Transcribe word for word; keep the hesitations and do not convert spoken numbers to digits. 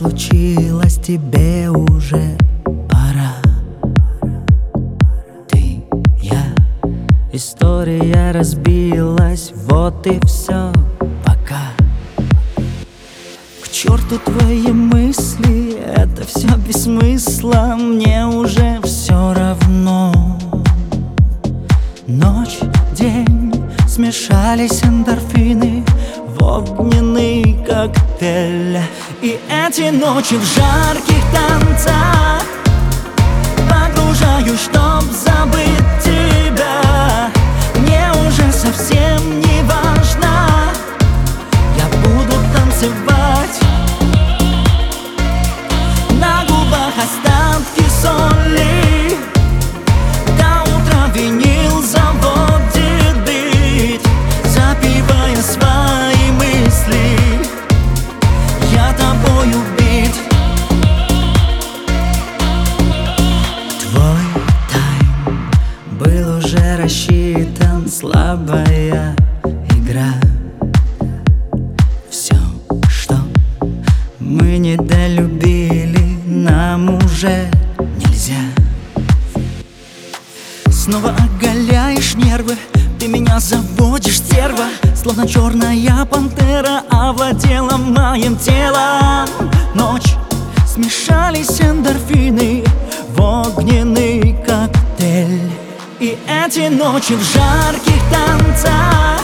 случилось, тебе уже пора. Ты, я, история разбилась, вот и все, пока. К черту твои мысли, это все без смысла, мне уже все равно. Ночь, день, смешались эндорфины в огненный коктейль. И эти ночи в жарких танцах погружаюсь, чтоб забыть тебя. Мне уже совсем не важно, я буду танцевать. На губах остатки соли, до утра винил заводит бит, запивая свои мысли. Я тобой убит. Твой тайм был уже рассчитан, слабая игра. Все, что мы недолюбили, нам уже нельзя. Снова оголяешь нервы, ты меня заводишь, стерва. Словно черная пантера овладела моим телом. Ночь, смешались эндорфины в огненный коктейль. И эти ночи в жарких танцах